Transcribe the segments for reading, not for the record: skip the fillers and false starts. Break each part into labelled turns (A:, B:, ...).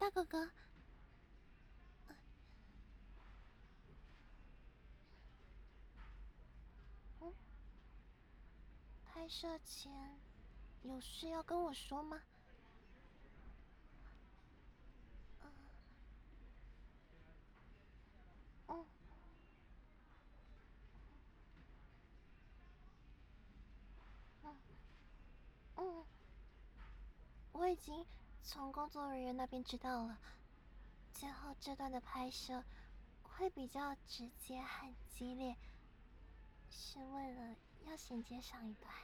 A: 大哥哥。拍摄前有事要跟我说吗？嗯嗯，我已经从工作人员那边知道了。今后这段的拍摄会比较直接和激烈，是为了要衔接上一段。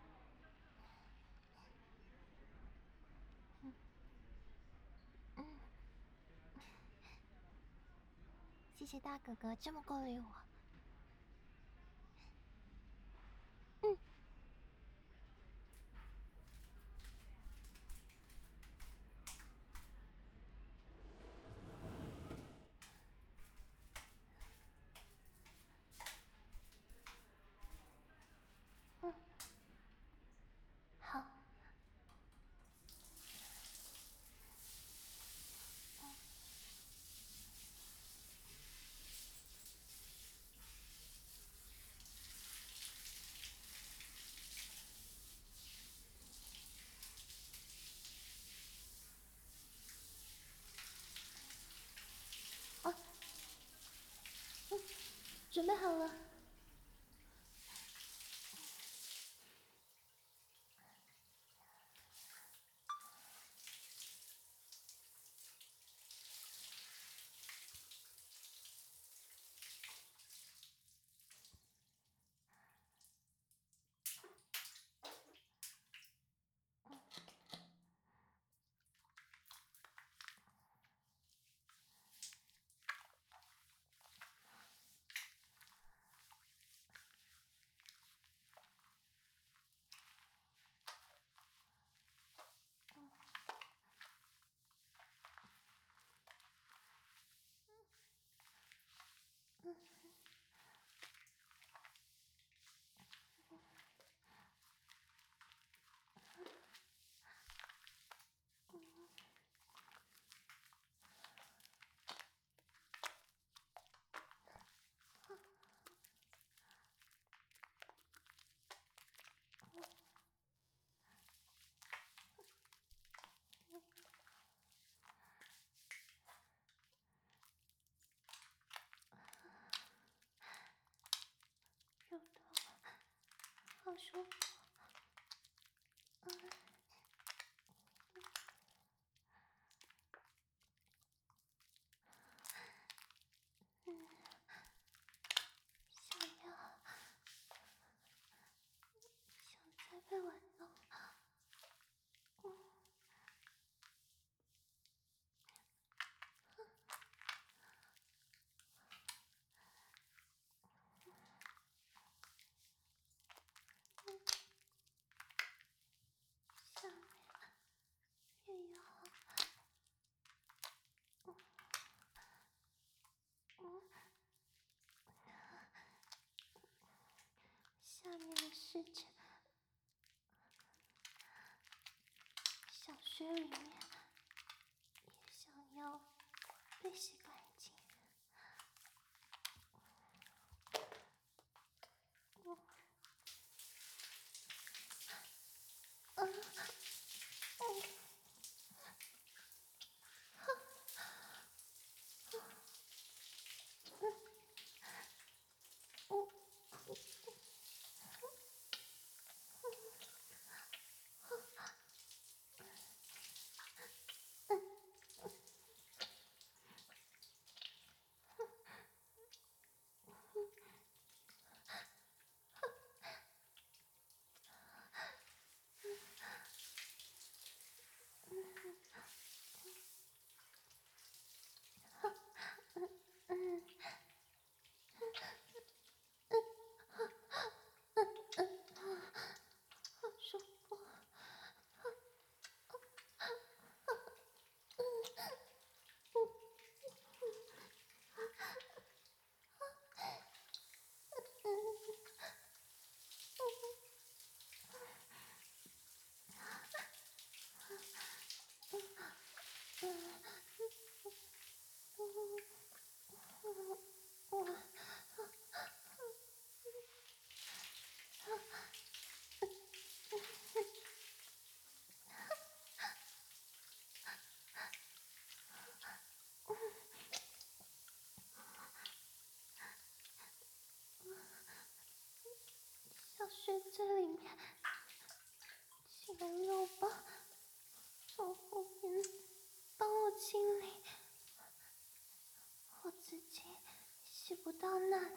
A: 嗯，谢谢大哥哥这么过滤我。嗯，好。啊，准备好了。肉痛，好舒服。想要，想再被玩弄。下面也要。下面的事情，小穴里面也想要被洗干净。 水这里面，请肉棒从后面帮我清理，我自己洗不到那里。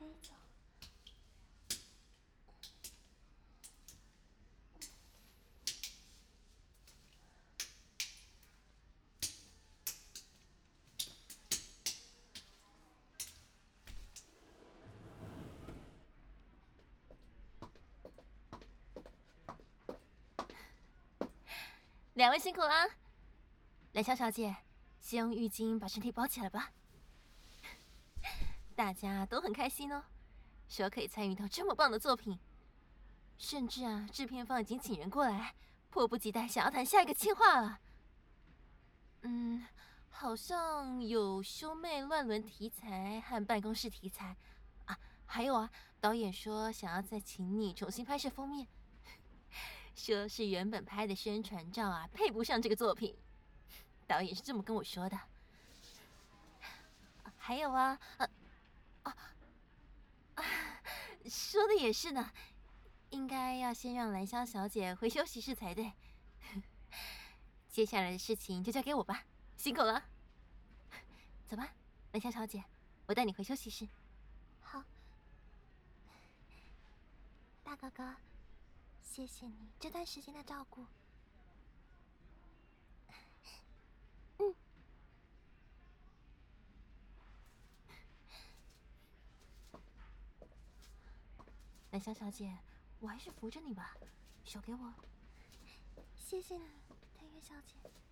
A: 可以走。
B: 两位辛苦了，蓝霄小姐，先用浴巾把身体包起来吧。大家都很开心哦，说可以参与到这么棒的作品，甚至啊，制片方已经请人过来，迫不及待想要谈下一个计划了。好像有兄妹乱伦题材和办公室题材啊，还有啊，导演说想要再请你重新拍摄封面。说是原本拍的宣传照啊，配不上这个作品，导演是这么跟我说的。还有啊，说的也是呢，应该要先让兰香小姐回休息室才对。接下来的事情就交给我吧，辛苦了。走吧，兰香小姐，我带你回休息室。
A: 好，大哥哥，谢谢你这段时间的照顾。
B: 兰香小姐，我还是扶着你吧，手给我。
A: 谢谢你，藤原小姐。